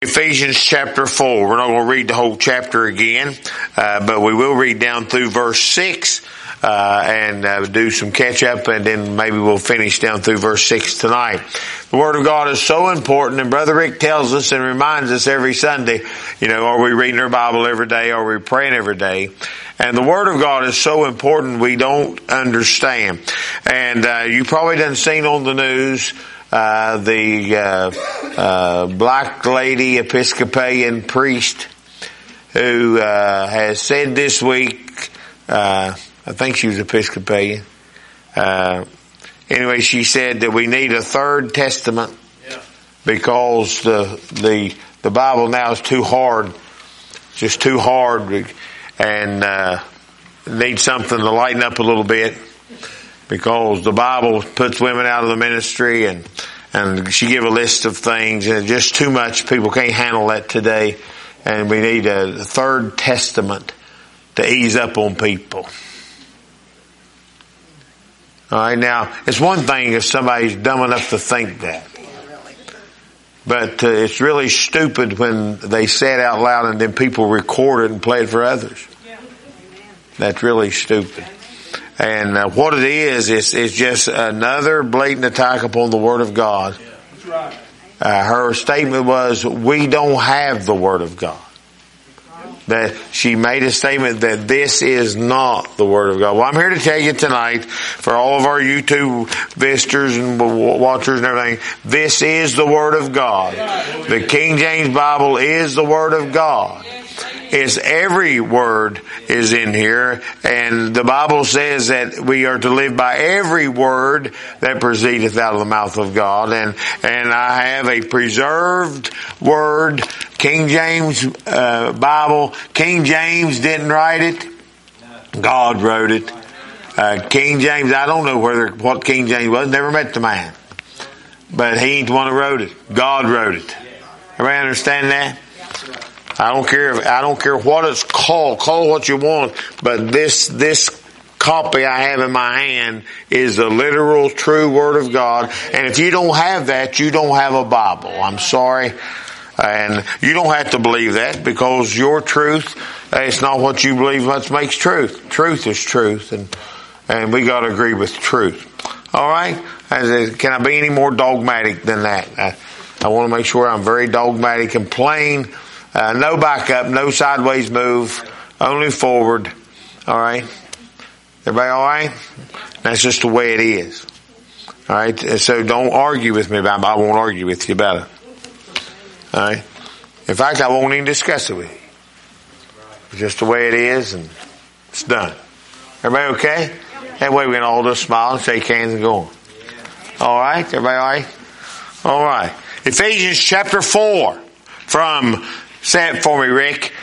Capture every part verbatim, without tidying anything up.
Ephesians chapter four. We're not going to read the whole chapter again, uh, but we will read down through verse six, uh, and uh, do some catch up, and then maybe we'll finish down through verse six tonight. The Word of God is so important, and Brother Rick tells us and reminds us every Sunday, you know, are we reading our Bible every day? Are we praying every day? And the Word of God is so important we don't understand. And uh, you probably done seen on the news Uh, the, uh, uh, black lady Episcopalian priest who, uh, has said this week, uh, I think she was Episcopalian, uh, anyway, she said that we need a third testament because the, the, the Bible now is too hard, just too hard, and, uh, needs something to lighten up a little bit. Because the Bible puts women out of the ministry, and and she gave a list of things, and just too much. People can't handle that today, and we need a third testament to ease up on people. All right, now it's one thing if somebody's dumb enough to think that, but uh, it's really stupid when they say it out loud and then people record it and play it for others. That's really stupid. And uh, what it is, is, is just another blatant attack upon the Word of God. That's right. Uh, her statement was, we don't have the Word of God. That she made a statement that this is not the Word of God. Well, I'm here to tell you tonight, for all of our YouTube visitors and watchers and everything, this is the Word of God. The King James Bible is the Word of God. Is every word is in here, and the Bible says that we are to live by every word that proceedeth out of the mouth of God. And and I have a preserved word, King James uh, Bible. King James didn't write it; God wrote it. Uh, King James, I don't know whether what King James was. Never met the man, but he ain't the one who wrote it. God wrote it. Everybody understand that? I don't care if, I don't care what it's called. Call it what you want. But this, this copy I have in my hand is the literal true Word of God. And if you don't have that, you don't have a Bible. I'm sorry. And you don't have to believe that because your truth, it's not what you believe what makes truth. Truth is truth. And, and we gotta agree with truth. Alright? Can I be any more dogmatic than that? I, I want to make sure I'm very dogmatic and plain. Uh, no backup, no sideways move, only forward. All right, everybody, all right? That's just the way it is. All right, so don't argue with me about it. I won't argue with you about it. All right. In fact, I won't even discuss it with you. It's just the way it is, and it's done. Everybody okay? That way we can all just smile and shake hands and go on. All right, everybody, all right? All right. Ephesians chapter four from. Say it for me, Rick.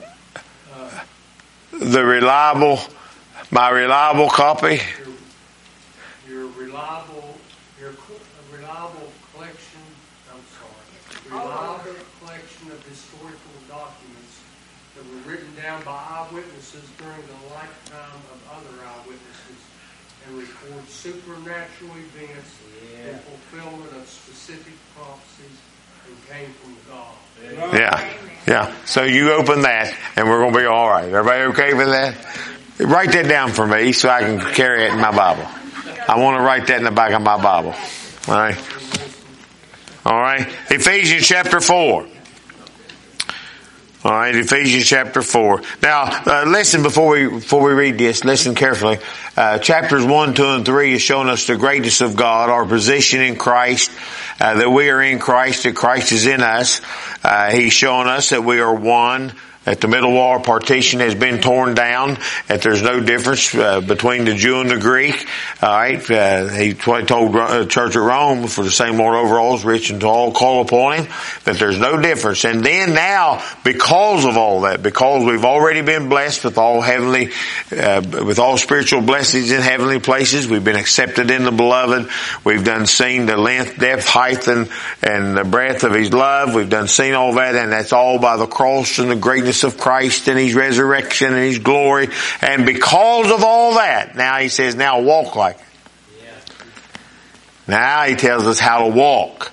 The reliable, my reliable copy. Your, your reliable, your reliable collection. I'm sorry. Reliable collection of historical documents that were written down by eyewitnesses during the lifetime of other eyewitnesses, and record supernatural events yeah. and fulfillment of specific prophecies, and came from God. Yeah, yeah. So you open that, and we're going to be all right. Everybody okay with that? Write that down for me so I can carry it in my Bible. I want to write that in the back of my Bible. All right. All right. Ephesians chapter four. All right, Ephesians chapter four. Now, uh, listen before we before we read this. Listen carefully. Uh, chapters one, two, and three is showing us the greatness of God, our position in Christ, uh, that we are in Christ, that Christ is in us. Uh, he's showing us that we are one. That the middle wall partition has been torn down. That there's no difference uh, between the Jew and the Greek. All right, uh, he told the church at Rome, for the same Lord over all is rich and to all call upon Him. That there's no difference. And then now, because of all that, because we've already been blessed with all heavenly, uh, with all spiritual blessings in heavenly places, we've been accepted in the Beloved. We've done seen the length, depth, height, and and the breadth of His love. We've done seen all that, and that's all by the cross and the greatness of Christ and His resurrection and His glory. And because of all that, now He says, now walk like it. Now He tells us how to walk.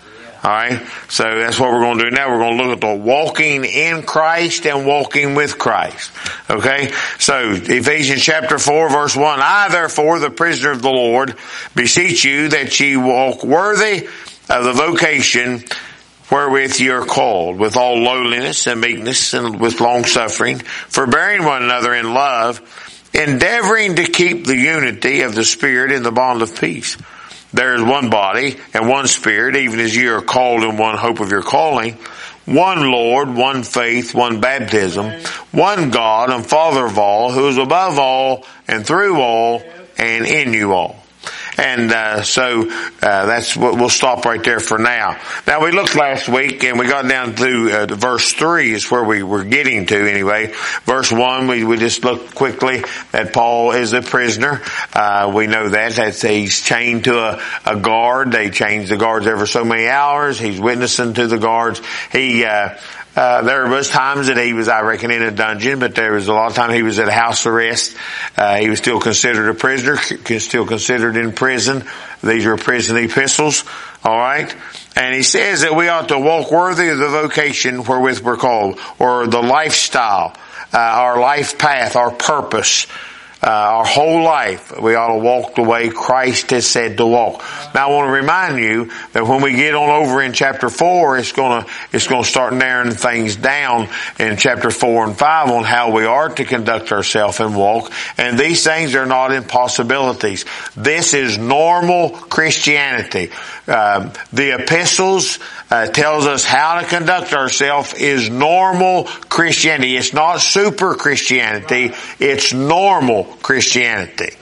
Alright? So that's what we're going to do now. We're going to look at the walking in Christ and walking with Christ. Okay? So, Ephesians chapter four verse one, I therefore, the prisoner of the Lord, beseech you that ye walk worthy of the vocation wherewith ye are called, with all lowliness and meekness and with long suffering, forbearing one another in love, endeavoring to keep the unity of the Spirit in the bond of peace. There is one body and one Spirit, even as ye are called in one hope of your calling, one Lord, one faith, one baptism, one God and Father of all, who is above all and through all and in you all. And uh, so uh, that's what we'll stop right there for now. Now we looked last week and we got down to uh, verse three is where we were getting to anyway. Verse one, we, we just looked quickly that Paul is a prisoner. Uh, we know that. That's he's chained to a, a guard. They change the guards every so many hours. He's witnessing to the guards. He uh Uh, there was times that he was, I reckon, in a dungeon, but there was a lot of times he was at house arrest. Uh, he was still considered a prisoner, still considered in prison. These are prison epistles, alright? And he says that we ought to walk worthy of the vocation wherewith we're called, or the lifestyle, uh, our life path, our purpose. Uh, our whole life, we ought to walk the way Christ has said to walk. Now I want to remind you that when we get on over in chapter four, it's gonna, it's gonna start narrowing things down in chapter four and five on how we are to conduct ourselves and walk. And these things are not impossibilities. This is normal Christianity. Um, the epistles uh, tells us how to conduct ourselves is normal Christianity. It's not super Christianity. It's normal Christianity.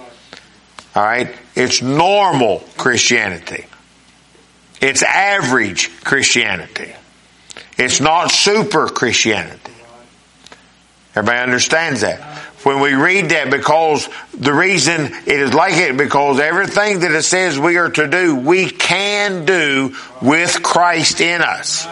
Alright? It's normal Christianity. It's average Christianity. It's not super Christianity. Everybody understands that? When we read that, because the reason it is like it, because everything that it says we are to do, we can do with Christ in us.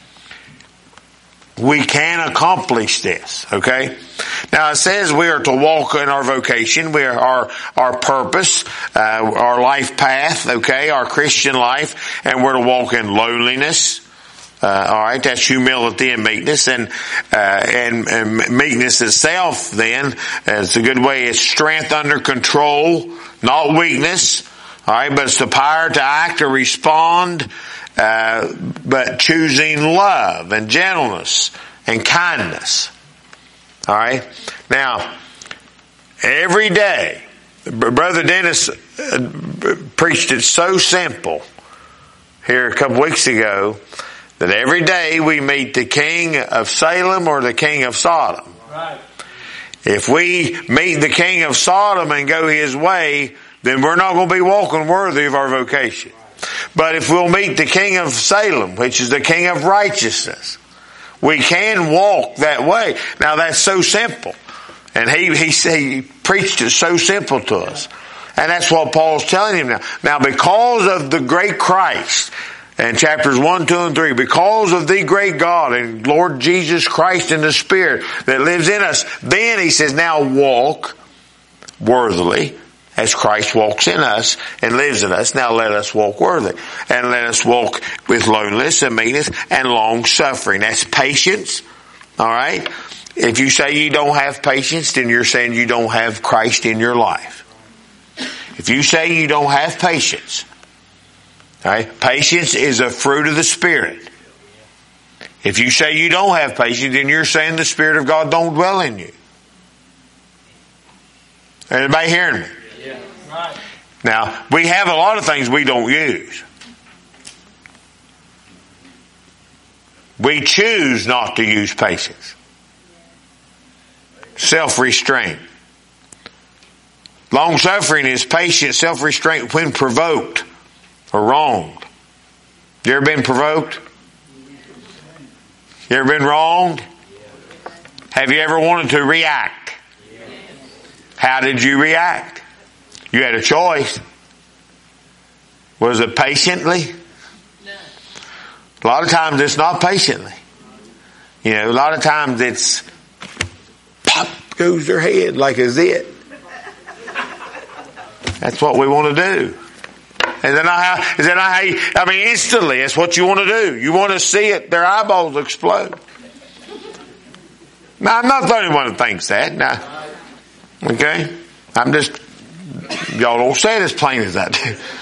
We can accomplish this, okay? Now it says we are to walk in our vocation, we are our, our purpose, uh, our life path, okay, our Christian life, and we're to walk in lowliness. Uh, all right, that's humility and meekness, and uh, and, and meekness itself. Then, it's a good way. It's strength under control, not weakness. All right, but it's the power to act or respond, uh, but choosing love and gentleness and kindness. All right. Now, every day, Brother Dennis preached it so simple here a couple weeks ago. That every day we meet the king of Salem or the king of Sodom. Right. If we meet the king of Sodom and go his way, then we're not going to be walking worthy of our vocation. But if we'll meet the king of Salem, which is the king of righteousness, we can walk that way. Now that's so simple. And he, he, he preached it so simple to us. And that's what Paul's telling him now. Now because of the great Christ, and chapters one, two, and three, because of the great God and Lord Jesus Christ and the Spirit that lives in us, then he says, now walk worthily as Christ walks in us and lives in us. Now let us walk worthy. And let us walk with lowliness and meekness and long suffering. That's patience. Alright? If you say you don't have patience, then you're saying you don't have Christ in your life. If you say you don't have patience, right? Patience is a fruit of the Spirit. If you say you don't have patience, then you're saying the Spirit of God don't dwell in you. Anybody hearing me? Yeah. Right. Now, we have a lot of things we don't use. We choose not to use patience. Self-restraint. Long-suffering is patient self-restraint when provoked or wronged. You ever been provoked? You ever been wronged? Have you ever wanted to react? How did you react? You had a choice. Was it patiently? A lot of times it's not patiently. You know, a lot of times it's pop goes their head like a zit. That's what we want to do. Is that not how, is that not how you, I mean, instantly, that's what you want to do. You want to see it, their eyeballs explode. Now, I'm not the only one that thinks that. Now, okay? I'm just, y'all don't say it as plain as that.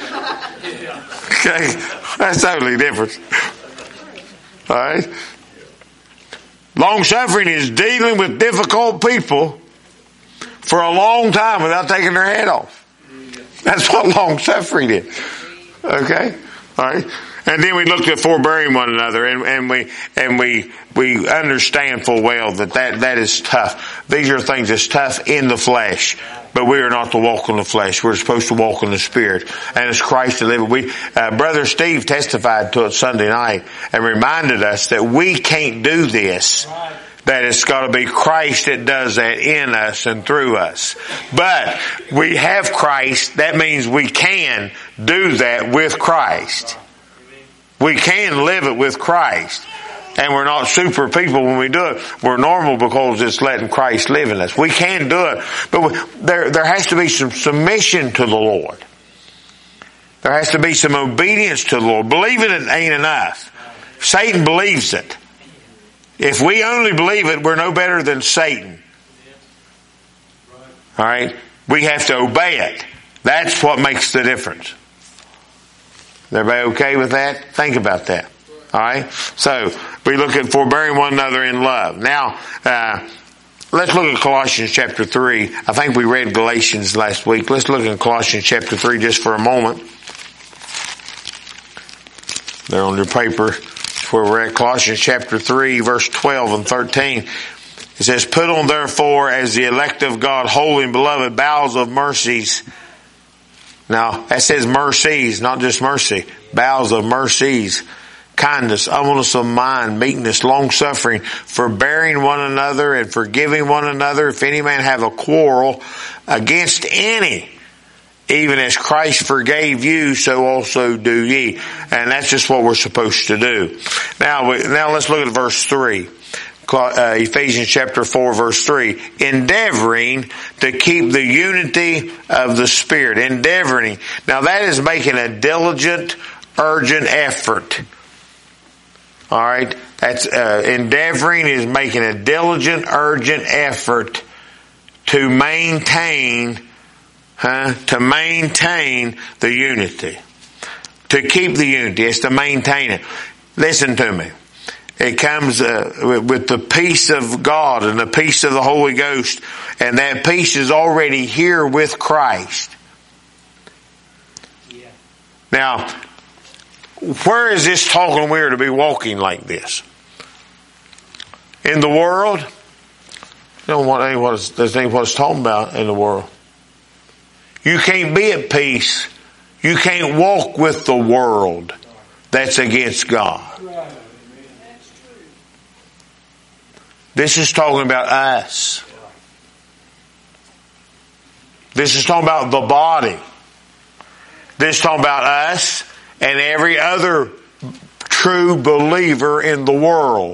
Okay? That's totally different. Alright? Long suffering is dealing with difficult people for a long time without taking their head off. That's what long suffering is. Okay? Alright? And then we looked at forbearing one another, and, and we and we we understand full well that, that that is tough. These are things that's tough in the flesh, but we are not to walk in the flesh. We're supposed to walk in the Spirit, and it's Christ to live. We uh, Brother Steve testified to it Sunday night and reminded us that we can't do this. That it's got to be Christ that does that in us and through us. But we have Christ. That means we can do that with Christ. We can live it with Christ. And we're not super people when we do it. We're normal because it's letting Christ live in us. We can do it. But we, there, there has to be some submission to the Lord. There has to be some obedience to the Lord. Believing it ain't enough. Satan believes it. If we only believe it, we're no better than Satan. Alright? We have to obey it. That's what makes the difference. Is everybody okay with that? Think about that. Alright? So, we look at forbearing one another in love. Now, uh, let's look at Colossians chapter three. I think we read Galatians last week. Let's look at Colossians chapter three just for a moment. There on your paper. Where we're at, Colossians chapter three, verse twelve and thirteen. It says, put on therefore as the elect of God, holy and beloved, bowels of mercies. Now, that says mercies, not just mercy. Bowels of mercies, kindness, humbleness of mind, meekness, long-suffering, forbearing one another and forgiving one another. If any man have a quarrel against any, even as Christ forgave you, so also do ye. And that's just what we're supposed to do. Now, we, now let's look at verse three. Uh, Ephesians chapter four, verse three. Endeavoring to keep the unity of the Spirit. Endeavoring. Now that is making a diligent, urgent effort. Alright? That's, uh, endeavoring is making a diligent, urgent effort to maintain Huh? To maintain the unity. To keep the unity. It's to maintain it. Listen to me. It comes uh, with the peace of God and the peace of the Holy Ghost. And that peace is already here with Christ. Yeah. Now, where is this talking we are to be walking like this? In the world? You don't want anyone that's what's talking about in the world. You can't be at peace. You can't walk with the world that's against God. This is talking about us. This is talking about the body. This is talking about us and every other true believer in the world.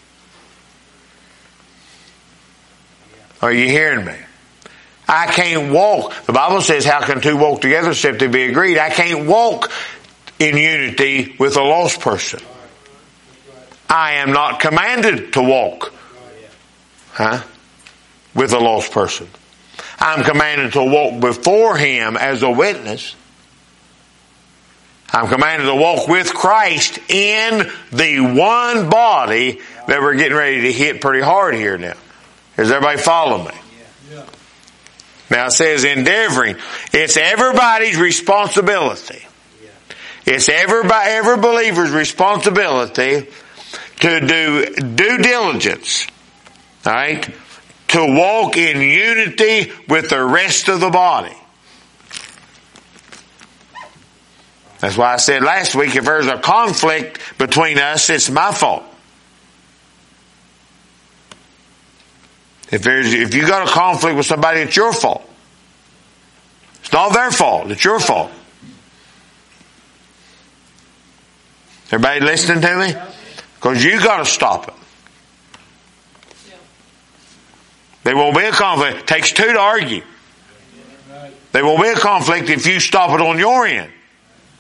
Are you hearing me? I can't walk. The Bible says, how can two walk together except they be agreed? I can't walk in unity with a lost person. I am not commanded to walk huh, with a lost person. I'm commanded to walk before Him as a witness. I'm commanded to walk with Christ in the one body that we're getting ready to hit pretty hard here now. Does everybody follow me? Now it says endeavoring. It's everybody's responsibility. It's everybody, every believer's responsibility to do due diligence. Alright? To walk in unity with the rest of the body. That's why I said last week, if there's a conflict between us, it's my fault. If there's, if you got a conflict with somebody, it's your fault. It's not their fault. It's your fault. Everybody listening to me? Because you got to stop it. There won't be a conflict. It takes two to argue. There won't be a conflict if you stop it on your end.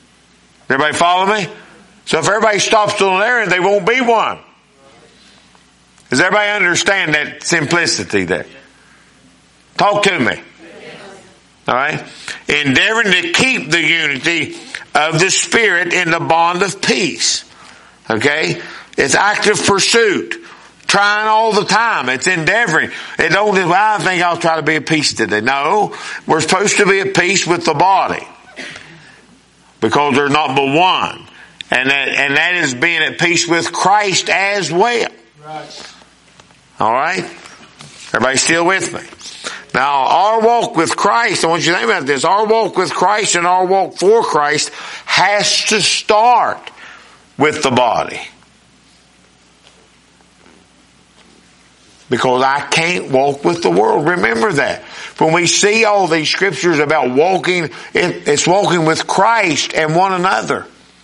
Everybody follow me? So if everybody stops on there, they won't be one. Does everybody understand that simplicity there? Talk to me. All right? Endeavoring to keep the unity of the Spirit in the bond of peace. Okay? It's active pursuit. Trying all the time. It's endeavoring. It don't, well, I think I'll try to be at peace today. No. We're supposed to be at peace with the body. Because there's not but one. And that, and that is being at peace with Christ as well. Right. All right? Everybody still with me? Now, our walk with Christ, I want you to think about this. Our walk with Christ and our walk for Christ has to start with the body. Because I can't walk with the world. Remember that. When we see all these scriptures about walking, it's walking with Christ and one another.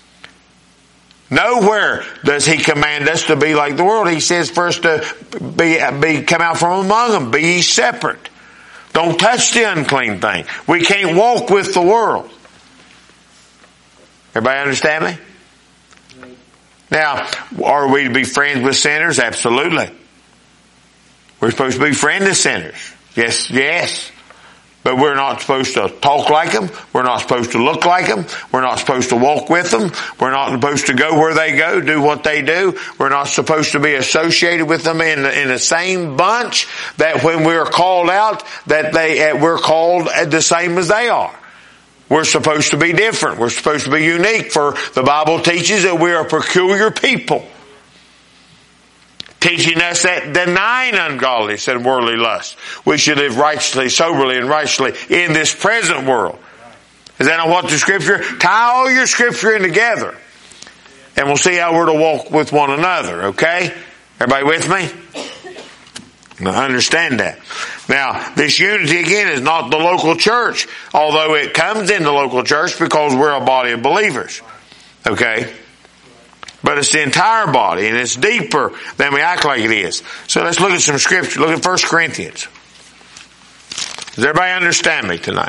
Nowhere does He command us to be like the world. He says for us to be, be come out from among them. Be ye separate. Don't touch the unclean thing. We can't walk with the world. Everybody understand me? Now, are we to be friends with sinners? Absolutely. We're supposed to be friends of sinners. Yes, yes. But we're not supposed to talk like them. We're not supposed to look like them. We're not supposed to walk with them. We're not supposed to go where they go, do what they do. We're not supposed to be associated with them in, in the same bunch that when we're called out, that they, we're called the same as they are. We're supposed to be different. We're supposed to be unique, for the Bible teaches that we are a peculiar people. Teaching us that denying ungodliness and worldly lust, we should live righteously, soberly, and righteously in this present world. Is that not what the Scripture? Tie all your Scripture in together, and we'll see how we're to walk with one another. Okay, everybody with me? Now understand that. Now, this unity again is not the local church, although it comes in the local church because we're a body of believers. Okay. But it's the entire body, and it's deeper than we act like it is. So let's look at some scripture. Look at First Corinthians. Does everybody understand me tonight?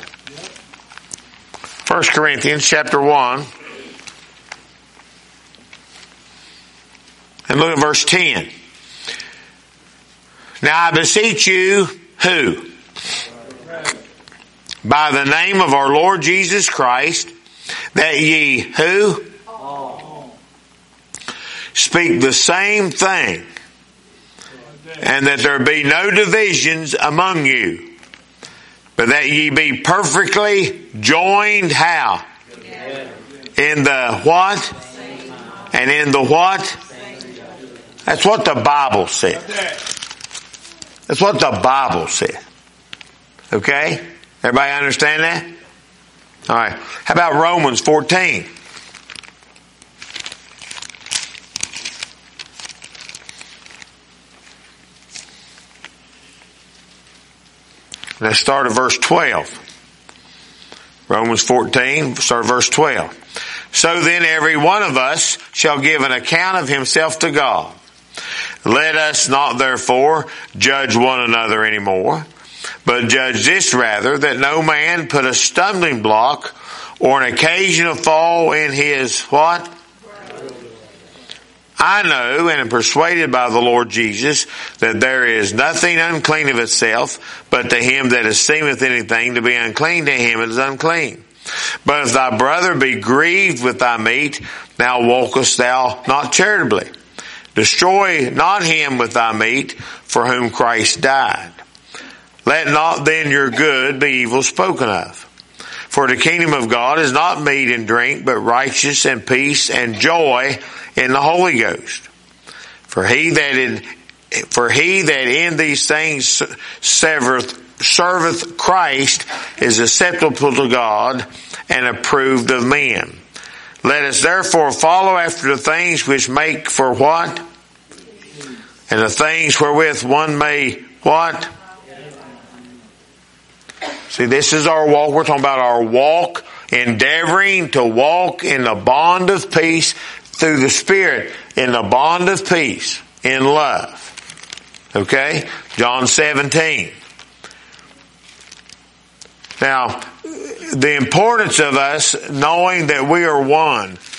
First Corinthians chapter one. And look at verse ten. Now I beseech you, who? By the name of our Lord Jesus Christ, that ye, who? Speak the same thing, and that there be no divisions among you, but that ye be perfectly joined, how? In the what? And in the what? That's what the Bible says. That's what the Bible says. Okay? Everybody understand that? Alright. How about Romans fourteen? Let's start at verse twelve. Romans fourteen, start at verse twelve. So then every one of us shall give an account of himself to God. Let us not therefore judge one another anymore, but judge this rather, that no man put a stumbling block or an occasion of fall in his what? I know and am persuaded by the Lord Jesus that there is nothing unclean of itself, but to him that esteemeth anything to be unclean, to him it is unclean. But if thy brother be grieved with thy meat, now walkest thou not charitably. Destroy not him with thy meat, for whom Christ died. Let not then your good be evil spoken of. For the kingdom of God is not meat and drink, but righteousness and peace and joy in the Holy Ghost. For he that in, for he that in these things serveth, serveth Christ is acceptable to God and approved of men. Let us therefore follow after the things which make for what? And the things wherewith one may what? See, this is our walk. We're talking about our walk, endeavoring to walk in the bond of peace through the Spirit, in the bond of peace, in love. Okay? John seventeen. Now, the importance of us knowing that we are one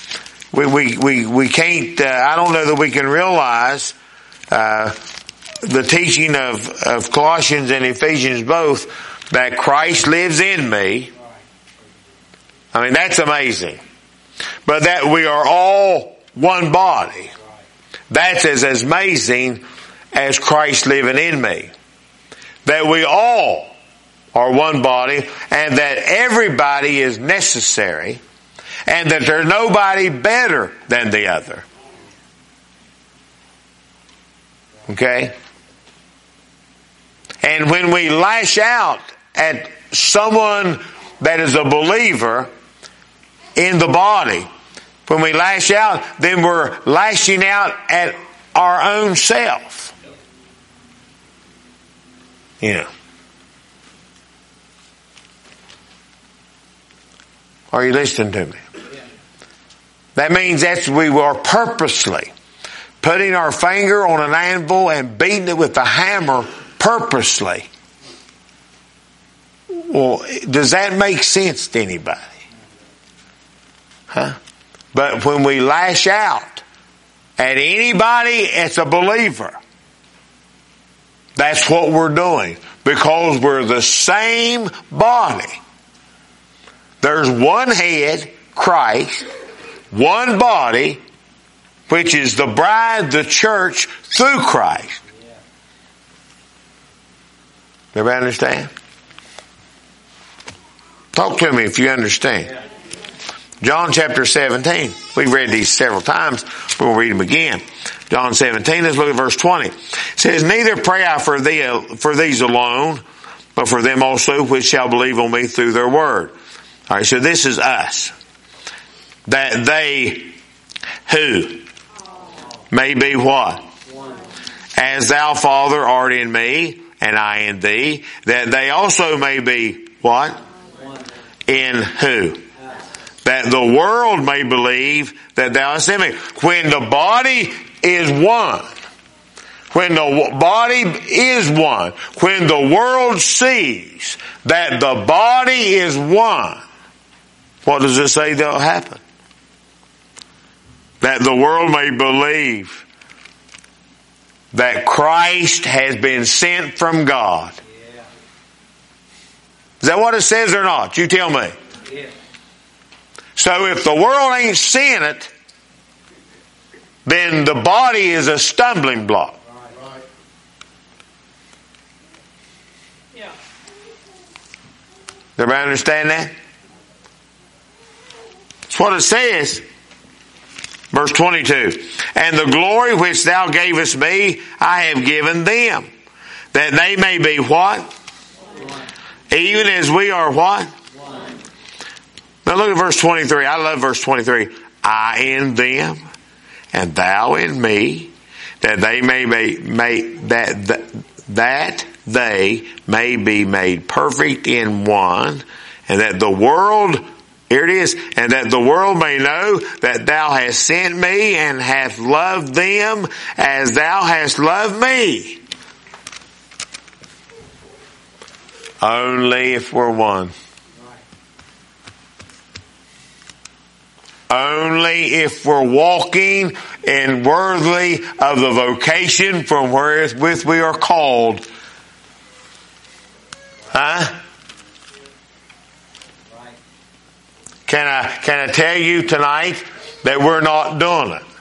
we, we, we, we can't, uh, I don't know that we can realize, uh, the teaching of, of Colossians and Ephesians both, that Christ lives in me. I mean, that's amazing. But that we are all one body. That's as amazing as Christ living in me. That we all are one body, and that everybody is necessary, and that there's nobody better than the other. Okay? And when we lash out at someone that is a believer in the body, when we lash out, then we're lashing out at our own self. You know. Are you listening to me? That means that we are purposely putting our finger on an anvil and beating it with a hammer purposely. Well, does that make sense to anybody? Huh? But when we lash out at anybody that's a believer, that's what we're doing. Because we're the same body. There's one head, Christ, one body, which is the bride, the church, through Christ. Everybody understand? Talk to me if you understand. John chapter seventeen. We've read these several times. We'll read them again. John seventeen, let's look at verse twenty. It says, neither pray I for thee, for these alone, but for them also which shall believe on me through their word. All right, so this is us. That they who may be what? As thou, Father, art in me, and I in thee, that they also may be what? In who? That the world may believe that thou hast sent me. When the body is one, when the body is one, when the world sees that the body is one, what does it say that will happen? That the world may believe that Christ has been sent from God. Yeah. Is that what it says or not? You tell me. Yeah. So if the world ain't seeing it, then the body is a stumbling block. Right. Right. Yeah. Everybody understand that? That's what it says. Verse twenty-two. And the glory which thou gavest me, I have given them, that they may be what? One. Even as we are what? One. Now look at verse twenty-three. I love verse twenty-three. I in them, and thou in me, that they may be made, that, that, that they may be made perfect in one, and that the world, here it is, and that the world may know that thou hast sent me and hast loved them as thou hast loved me. Only if we're one. Only if we're walking and worthy of the vocation from wherewith we are called. Huh? Can I, can I tell you tonight that we're not doing it?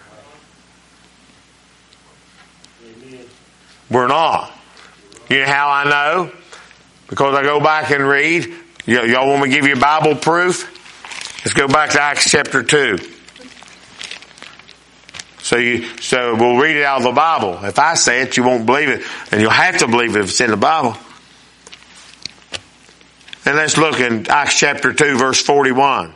Amen. We're not. You know how I know? Because I go back and read. Y- y'all want me to give you Bible proof? Let's go back to Acts chapter two. So you, so we'll read it out of the Bible. If I say it, you won't believe it. And you'll have to believe it if it's in the Bible. And let's look in Acts chapter two, verse forty-one.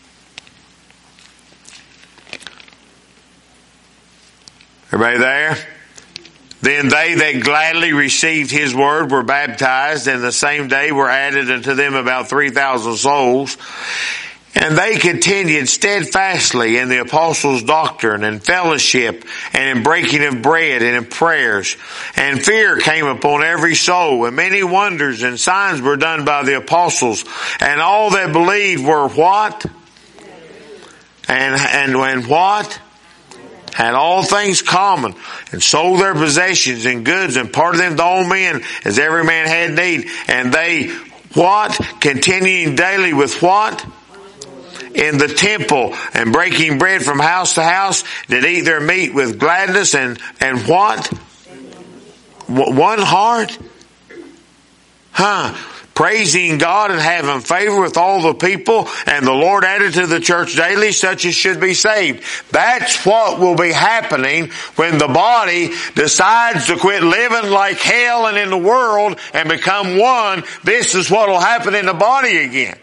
Everybody there? Then they that gladly received his word were baptized, and the same day were added unto them about three thousand souls. And they continued steadfastly in the apostles' doctrine and fellowship and in breaking of bread and in prayers. And fear came upon every soul, and many wonders and signs were done by the apostles. And all that believed were what? And, and when what? Had all things common, and sold their possessions and goods, and parted them to all men, as every man had need. And they, what? Continuing daily with what? In the temple, and breaking bread from house to house, did eat their meat with gladness, and, and what? One heart? Huh? Praising God and having favor with all the people, and the Lord added to the church daily such as should be saved. That's what will be happening when the body decides to quit living like hell and in the world and become one. This is what will happen in the body again.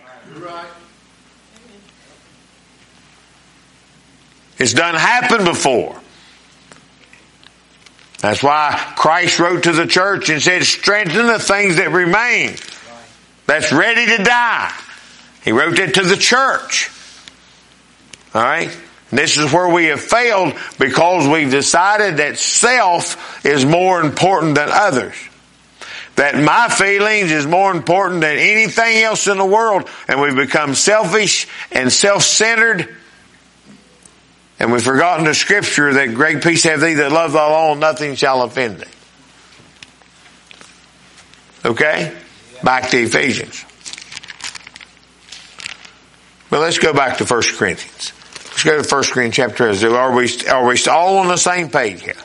It's done happened before. That's why Christ wrote to the church and said, strengthen the things that remain. That's ready to die. He wrote it to the church. Alright? This is where we have failed because we've decided that self is more important than others. That my feelings is more important than anything else in the world. And we've become selfish and self-centered. And we've forgotten the scripture that great peace have thee that love thy law, and nothing shall offend thee. Okay? Back to Ephesians. Well, let's go back to First Corinthians. Let's go to First Corinthians chapter two. Are we, are we all on the same page here?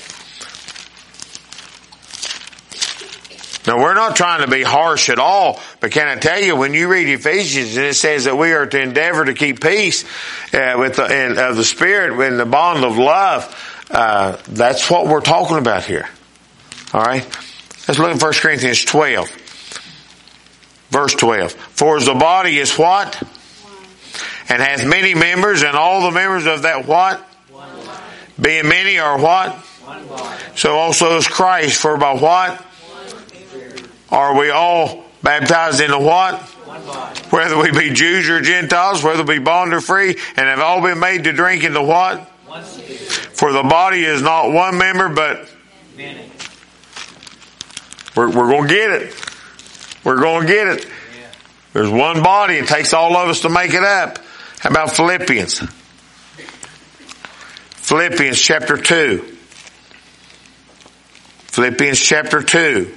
Now, we're not trying to be harsh at all, but can I tell you, when you read Ephesians and it says that we are to endeavor to keep peace uh, with the, in, of the Spirit in the bond of love, uh, that's what we're talking about here. All right? Let's look at First Corinthians twelve. Verse twelve. For as the body is what? And hath many members, and all the members of that what? Being many are what? So also is Christ. For by what? Are we all baptized into what? Whether we be Jews or Gentiles, whether we be bond or free, and have all been made to drink into what? For the body is not one member, but many. We're, we're going to get it. We're going to get it. There's one body. It takes all of us to make it up. How about Philippians? Philippians chapter two. Philippians chapter two.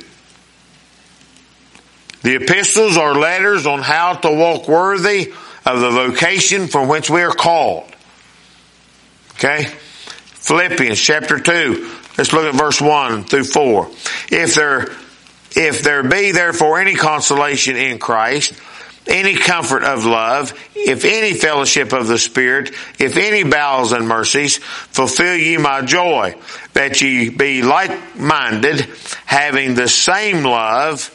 The epistles are letters on how to walk worthy of the vocation from which we are called. Okay? Philippians chapter two. Let's look at verse one through four. If there, if there be therefore any consolation in Christ, any comfort of love, if any fellowship of the Spirit, if any bowels and mercies, fulfill ye my joy, that ye be like-minded, having the same love,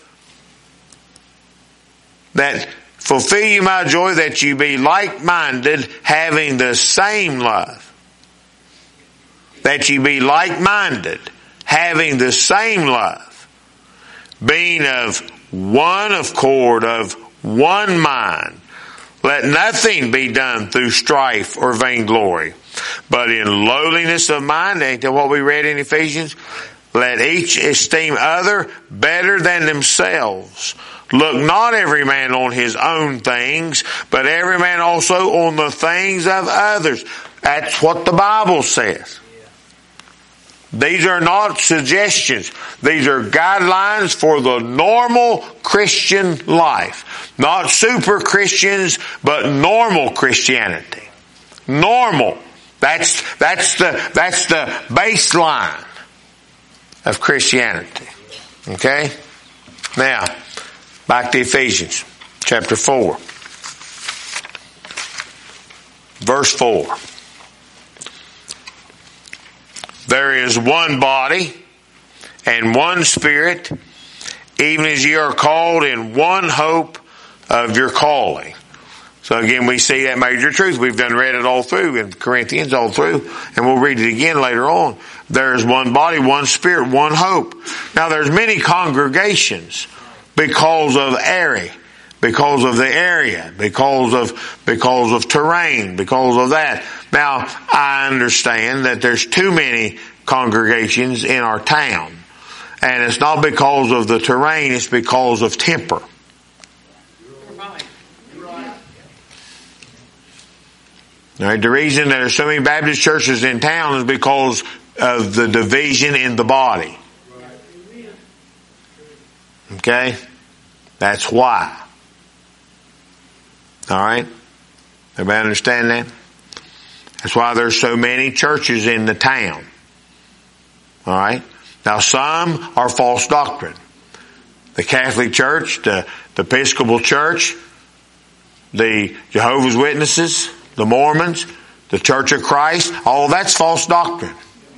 that fulfill ye my joy, that ye be like-minded, having the same love. That ye be like-minded, having the same love, being of one accord, of one mind. Let nothing be done through strife or vainglory, but in lowliness of mind, ain't that what we read in Ephesians? Let each esteem other better than themselves. Look not every man on his own things, but every man also on the things of others. That's what the Bible says. These are not suggestions. These are guidelines for the normal Christian life. Not super Christians, but normal Christianity. Normal. That's, that's the, that's the baseline of Christianity. Okay? Now, back to Ephesians chapter four. Verse four. There is one body and one Spirit, even as ye are called in one hope of your calling. So again, we see that major truth. We've done read it all through in Corinthians, all through, and we'll read it again later on. There is one body, one Spirit, one hope. Now there's many congregations because of area, because of the area, because of, because of terrain, because of that. Now, I understand that there's too many congregations in our town. And it's not because of the terrain, it's because of temper. All right, the reason there are so many Baptist churches in town is because of the division in the body. Okay? That's why. All right? Everybody understand that? That's why there's so many churches in the town. All right? Now some are false doctrine. The Catholic Church, the, the Episcopal Church, the Jehovah's Witnesses, the Mormons, the Church of Christ, all that's false doctrine.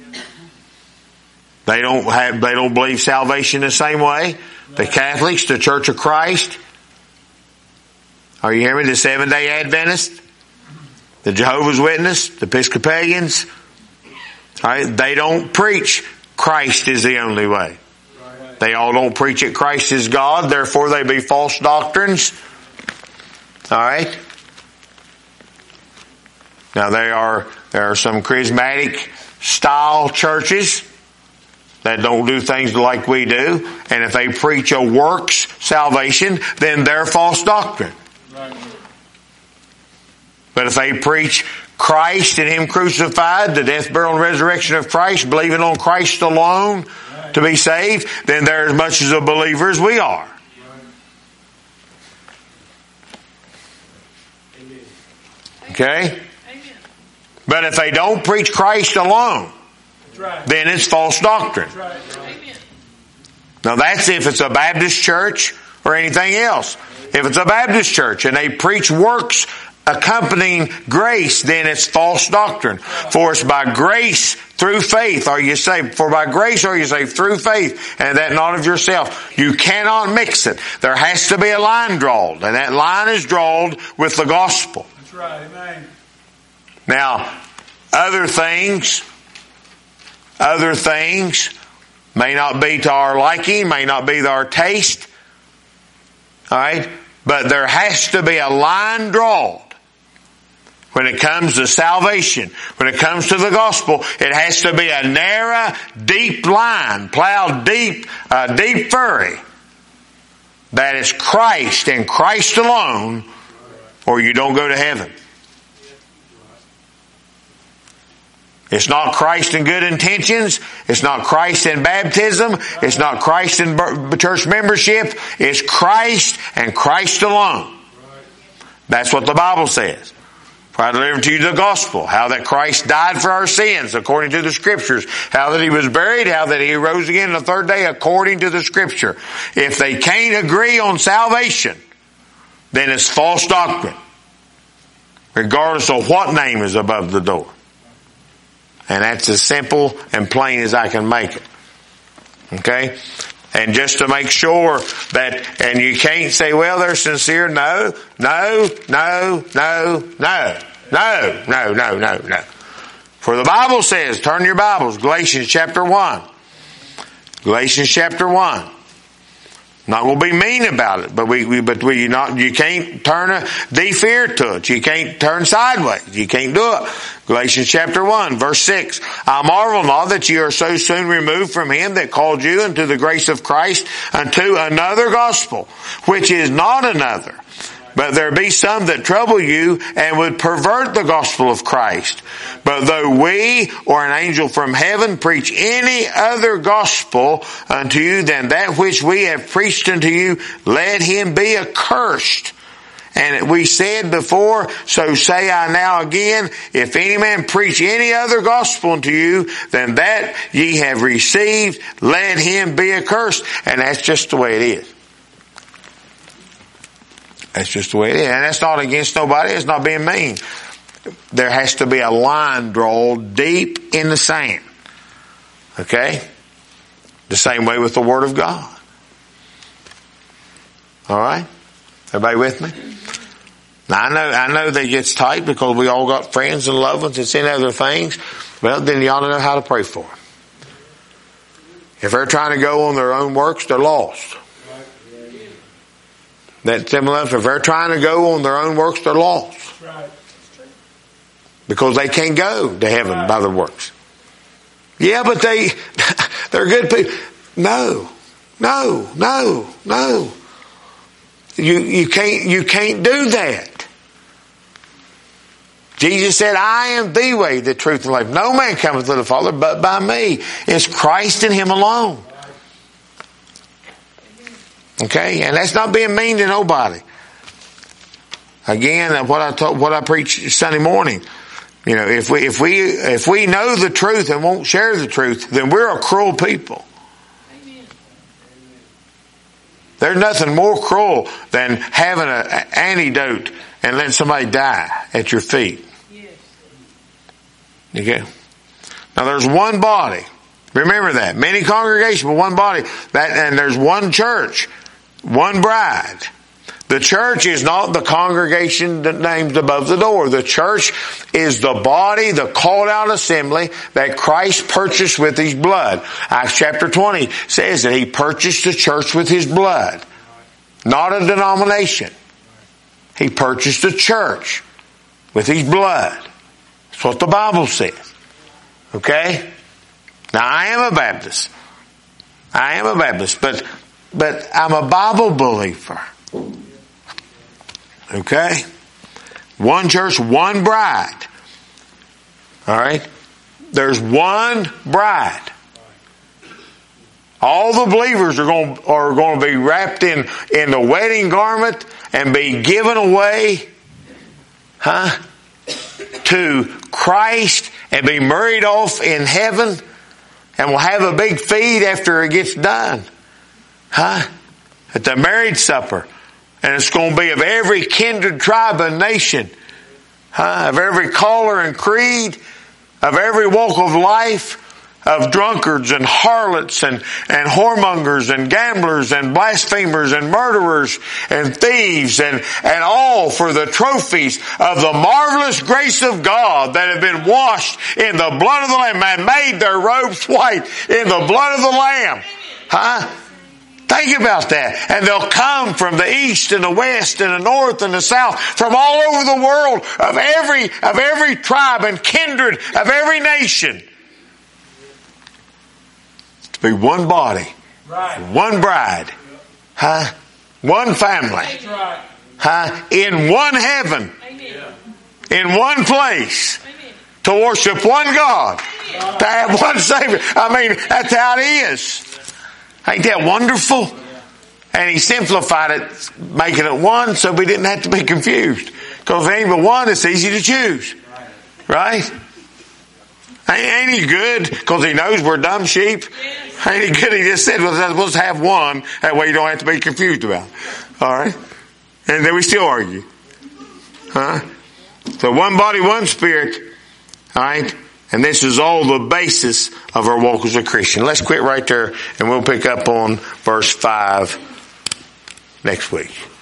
They don't have, they don't believe salvation the same way. The Catholics, the Church of Christ, are you hearing me? The Seventh Day Adventists, the Jehovah's Witness, the Episcopalians, all right, they don't preach Christ is the only way. They all don't preach it Christ is God, therefore they be false doctrines. All right? Now there are, there are some charismatic style churches that don't do things like we do. And if they preach a works salvation, then they're false doctrine. Right. But if they preach Christ and Him crucified, the death, burial, and resurrection of Christ, believing on Christ alone right. to be saved, then they're as much as a believer as we are. Right. Okay? Amen. But if they don't preach Christ alone, right. then it's false doctrine. That's right. Right. Now that's if it's a Baptist church or anything else. If it's a Baptist church and they preach works accompanying grace, then it's false doctrine. For it's by grace through faith are you saved. For by grace are you saved through faith, and that not of yourself. You cannot mix it. There has to be a line drawn, and that line is drawn with the gospel. That's right. Amen. Now, other things, other things may not be to our liking, may not be to our taste. All right? But there has to be a line drawn. When it comes to salvation, when it comes to the gospel, it has to be a narrow, deep line, plowed deep, uh, deep furry. That is Christ and Christ alone, or you don't go to heaven. It's not Christ in good intentions. It's not Christ in baptism. It's not Christ in church membership. It's Christ and Christ alone. That's what the Bible says. For I delivered to you the gospel, how that Christ died for our sins according to the Scriptures, how that He was buried, how that He rose again the third day according to the Scripture. If they can't agree on salvation, then it's false doctrine, regardless of what name is above the door. And that's as simple and plain as I can make it. Okay? And just to make sure that, and you can't say, well, they're sincere. No, no, no, no, no, no, no, no, no, no. For the Bible says, turn your Bibles, Galatians chapter one. Galatians chapter one. Not going to be mean about it, but we, we but we, you not, you can't turn a deaf ear to it. You can't turn sideways. You can't do it. Galatians chapter one, verse six. I marvel not that you are so soon removed from Him that called you into the grace of Christ unto another gospel, which is not another. But there be some that trouble you and would pervert the gospel of Christ. But though we or an angel from heaven preach any other gospel unto you than that which we have preached unto you, let him be accursed. And we said before, so say I now again, if any man preach any other gospel unto you than that ye have received, let him be accursed. And that's just the way it is. That's just the way it is. And that's not against nobody. It's not being mean. There has to be a line drawn deep in the sand. Okay? The same way with the Word of God. Alright? Everybody with me? Now I know, I know that gets tight because we all got friends and loved ones that's in other things. Well, then you ought to know how to pray for them. If they're trying to go on their own works, they're lost. That similar, if they're trying to go on their own works, they're lost. Right. Because they can't go to heaven right. by their works. Yeah, but they, they're good people. No, no, no, no. You, you can't, you can't do that. Jesus said, I am the way, the truth, and the life. No man cometh to the Father but by me. It's Christ and Him alone. Okay? And that's not being mean to nobody. Again, what I told, what I preached Sunday morning. You know, if we, if we, if we know the truth and won't share the truth, then we're a cruel people. Amen. There's nothing more cruel than having an antidote and letting somebody die at your feet. Yes. Okay. Now there's one body. Remember that. Many congregations, but one body. That, and there's one church. One bride. The church is not the congregation that named above the door. The church is the body, the called out assembly that Christ purchased with His blood. Acts chapter twenty says that He purchased the church with His blood. Not a denomination. He purchased the church with His blood. That's what the Bible says. Okay? Now I am a Baptist. I am a Baptist, but, but I'm a Bible believer. Okay? One church, one bride. Alright? There's one bride. All the believers are going, are going to be wrapped in, in the wedding garment and be given away, huh, to Christ and be married off in heaven, and we'll have a big feed after it gets done. Huh? At the marriage supper. And it's going to be of every kindred, tribe, and nation. Huh? Of every color and creed. Of every walk of life. Of drunkards and harlots and, and whoremongers and gamblers and blasphemers and murderers and thieves and, and all for the trophies of the marvelous grace of God that have been washed in the blood of the Lamb and made their robes white in the blood of the Lamb. Huh? Think about that. And they'll come from the east and the west and the north and the south, from all over the world, of every, of every tribe and kindred, of every nation. To be one body. Right. One bride. Huh? One family. Right. Huh? In one heaven. Amen. In one place. Amen. To worship one God. Amen. To have one Savior. I mean, that's how it is. Ain't that wonderful? And He simplified it, making it one, so we didn't have to be confused. Because if it ain't but one, it's easy to choose. Right? Ain't He good? Because He knows we're dumb sheep. Ain't He good? He just said, well, let's have one. That way you don't have to be confused about it. Alright? And then we still argue. Huh? So one body, one spirit. Alright? And this is all the basis of our walk as a Christian. Let's quit right there and we'll pick up on verse five next week.